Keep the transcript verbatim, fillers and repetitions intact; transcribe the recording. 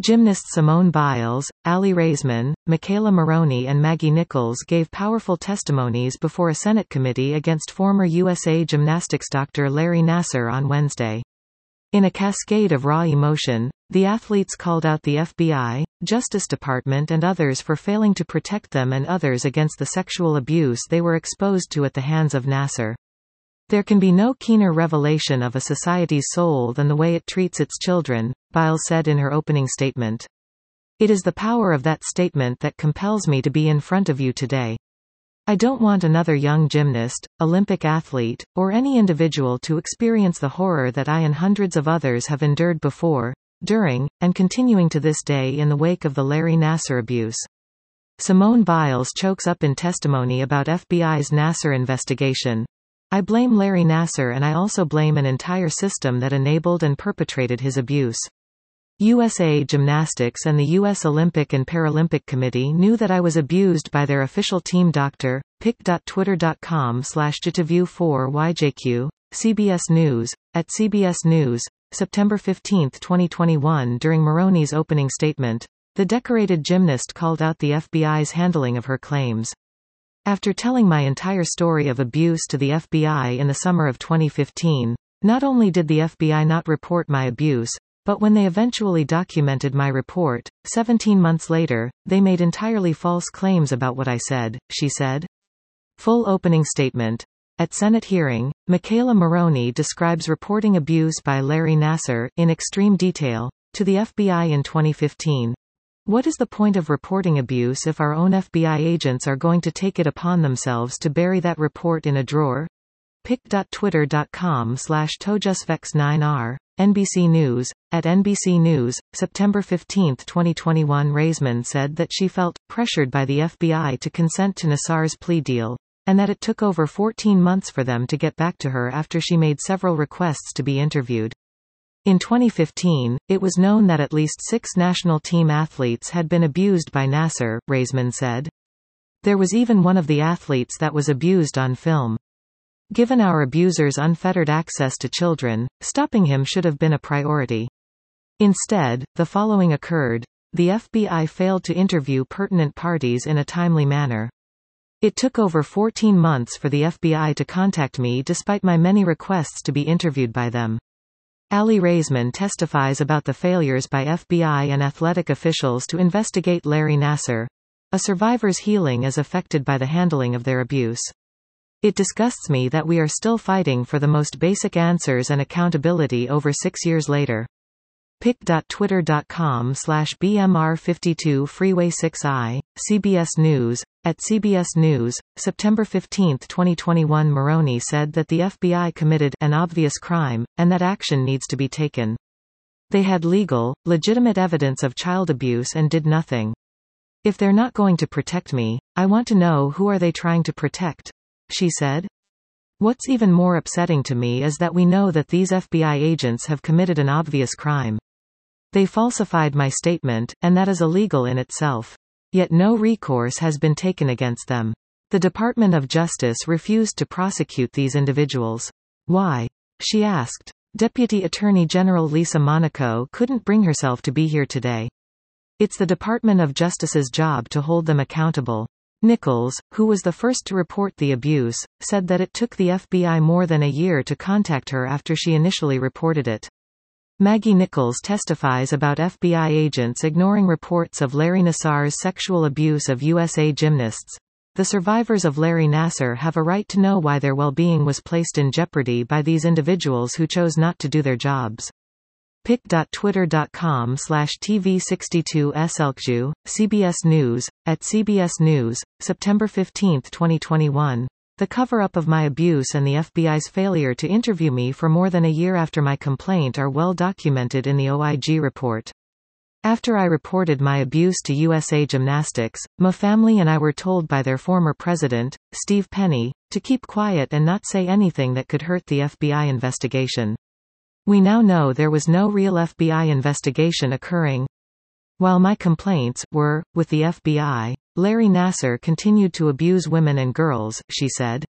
Gymnasts Simone Biles, Aly Raisman, Michaela Maroney and Maggie Nichols gave powerful testimonies before a Senate committee against former U S A Gymnastics doctor Larry Nassar on Wednesday. In a cascade of raw emotion, the athletes called out the F B I, Justice Department and others for failing to protect them and others against the sexual abuse they were exposed to at the hands of Nassar. There can be no keener revelation of a society's soul than the way it treats its children, Biles said in her opening statement. It is the power of that statement that compels me to be in front of you today. I don't want another young gymnast, Olympic athlete, or any individual to experience the horror that I and hundreds of others have endured before, during, and continuing to this day in the wake of the Larry Nassar abuse. Simone Biles chokes up in testimony about F B I's Nassar investigation. I blame Larry Nassar and I also blame an entire system that enabled and perpetrated his abuse. U S A Gymnastics and the U S Olympic and Paralympic Committee knew that I was abused by their official team doctor, pic dot twitter dot com slash jtaview four Y J Q, C B S News, at C B S News, September fifteenth twenty twenty-one. During Maroney's opening statement, the decorated gymnast called out the F B I's handling of her claims. After telling my entire story of abuse to the F B I in the summer of twenty fifteen, not only did the F B I not report my abuse, but when they eventually documented my report, seventeen months later, they made entirely false claims about what I said, she said. Full opening statement. At Senate hearing, Michaela Maroney describes reporting abuse by Larry Nassar, in extreme detail, to the F B I in twenty fifteen. What is the point of reporting abuse if our own F B I agents are going to take it upon themselves to bury that report in a drawer? pic dot twitter dot com slash tojusvex nine R, N B C News, at N B C News, September fifteenth twenty twenty-one. Raisman said that she felt pressured by the F B I to consent to Nassar's plea deal, and that it took over fourteen months for them to get back to her after she made several requests to be interviewed. In twenty fifteen, it was known that at least six national team athletes had been abused by Nassar, Raisman said. There was even one of the athletes that was abused on film. Given our abuser's unfettered access to children, stopping him should have been a priority. Instead, the following occurred. The F B I failed to interview pertinent parties in a timely manner. It took over fourteen months for the F B I to contact me despite my many requests to be interviewed by them. Aly Raisman testifies about the failures by F B I and athletic officials to investigate Larry Nassar, a survivor's healing as affected by the handling of their abuse. It disgusts me that we are still fighting for the most basic answers and accountability over six years later. pic dot twitter dot com slash B M R fifty-two Freeway six I, C B S News, at C B S News, September fifteenth twenty twenty-one. Maroney said that the F B I committed an obvious crime, and that action needs to be taken. They had legal, legitimate evidence of child abuse and did nothing. If they're not going to protect me, I want to know who are they trying to protect, she said. What's even more upsetting to me is that we know that these F B I agents have committed an obvious crime. They falsified my statement, and that is illegal in itself. Yet no recourse has been taken against them. The Department of Justice refused to prosecute these individuals. Why? She asked. Deputy Attorney General Lisa Monaco couldn't bring herself to be here today. It's the Department of Justice's job to hold them accountable. Nichols, who was the first to report the abuse, said that it took the F B I more than a year to contact her after she initially reported it. Maggie Nichols testifies about F B I agents ignoring reports of Larry Nassar's sexual abuse of U S A gymnasts. The survivors of Larry Nassar have a right to know why their well-being was placed in jeopardy by these individuals who chose not to do their jobs. pic dot twitter dot com slash T V sixty-two S Elkju, C B S News, at C B S News, September fifteenth twenty twenty-one. The cover-up of my abuse and the F B I's failure to interview me for more than a year after my complaint are well documented in the O I G report. After I reported my abuse to U S A Gymnastics, my family and I were told by their former president, Steve Penny, to keep quiet and not say anything that could hurt the F B I investigation. We now know there was no real F B I investigation occurring. While my complaints were with the F B I, Larry Nassar continued to abuse women and girls, she said.